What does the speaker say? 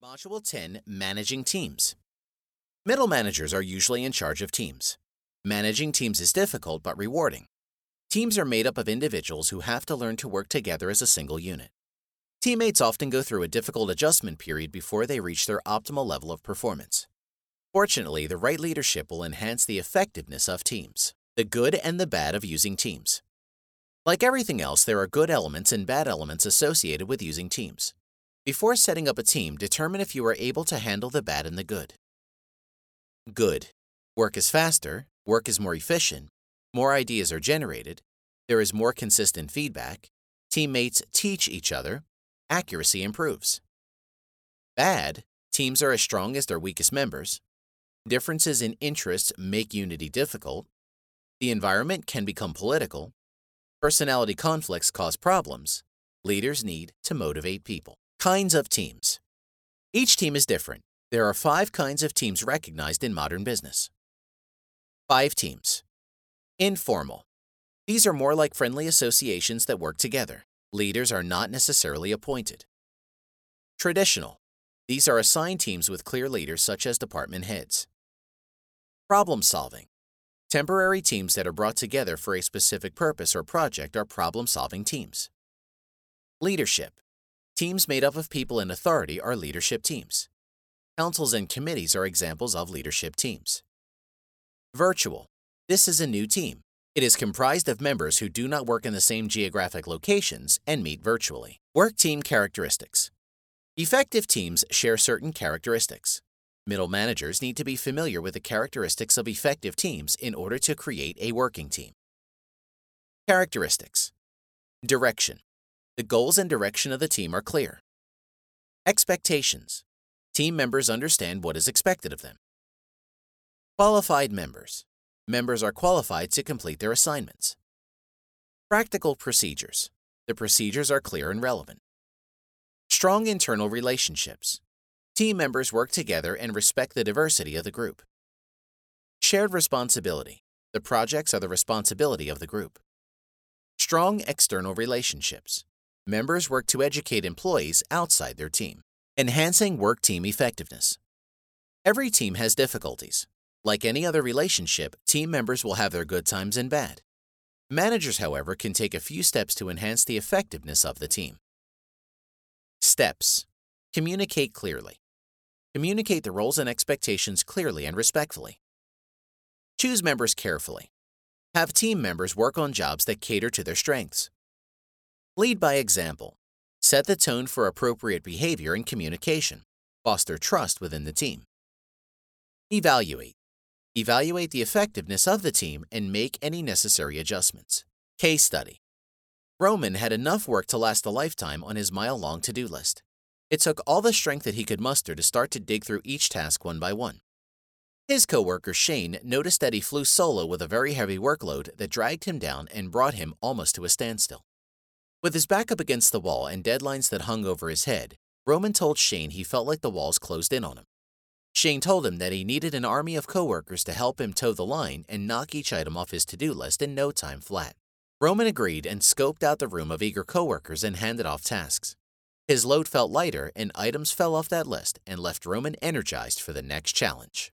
Module 10, Managing Teams. Middle managers are usually in charge of teams. Managing teams is difficult but rewarding. Teams are made up of individuals who have to learn to work together as a single unit. Teammates often go through a difficult adjustment period before they reach their optimal level of performance. Fortunately, the right leadership will enhance the effectiveness of teams. The good and the bad of using teams. Like everything else, there are good elements and bad elements associated with using teams. Before setting up a team, determine if you are able to handle the bad and the good. Good. Work is faster, work is more efficient, more ideas are generated, there is more consistent feedback, teammates teach each other, accuracy improves. Bad. Teams are as strong as their weakest members. Differences in interests make unity difficult. The environment can become political. Personality conflicts cause problems. Leaders need to motivate people. Kinds of teams. Each team is different. There are 5 kinds of teams recognized in modern business. 5 teams. Informal. These are more like friendly associations that work together. Leaders are not necessarily appointed. Traditional. These are assigned teams with clear leaders such as department heads. Problem solving. Temporary teams that are brought together for a specific purpose or project are problem-solving teams. Leadership. Teams made up of people in authority are leadership teams. Councils and committees are examples of leadership teams. Virtual. This is a new team. It is comprised of members who do not work in the same geographic locations and meet virtually. Work team characteristics. Effective teams share certain characteristics. Middle managers need to be familiar with the characteristics of effective teams in order to create a working team. Characteristics. Direction. The goals and direction of the team are clear. Expectations. Team members understand what is expected of them. Qualified members. Members are qualified to complete their assignments. Practical procedures. The procedures are clear and relevant. Strong internal relationships. Team members work together and respect the diversity of the group. Shared responsibility. The projects are the responsibility of the group. Strong external relationships. Members work to educate employees outside their team. Enhancing work team effectiveness. Every team has difficulties. Like any other relationship, team members will have their good times and bad. Managers, however, can take a few steps to enhance the effectiveness of the team. Steps. Communicate clearly. Communicate the roles and expectations clearly and respectfully. Choose members carefully. Have team members work on jobs that cater to their strengths. Lead by example. Set the tone for appropriate behavior and communication. Foster trust within the team. Evaluate. Evaluate the effectiveness of the team and make any necessary adjustments. Case study. Roman had enough work to last a lifetime on his mile-long to-do list. It took all the strength that he could muster to start to dig through each task one by one. His coworker Shane noticed that he flew solo with a very heavy workload that dragged him down and brought him almost to a standstill. With his back up against the wall and deadlines that hung over his head, Roman told Shane he felt like the walls closed in on him. Shane told him that he needed an army of coworkers to help him toe the line and knock each item off his to-do list in no time flat. Roman agreed and scoped out the room of eager coworkers and handed off tasks. His load felt lighter and items fell off that list and left Roman energized for the next challenge.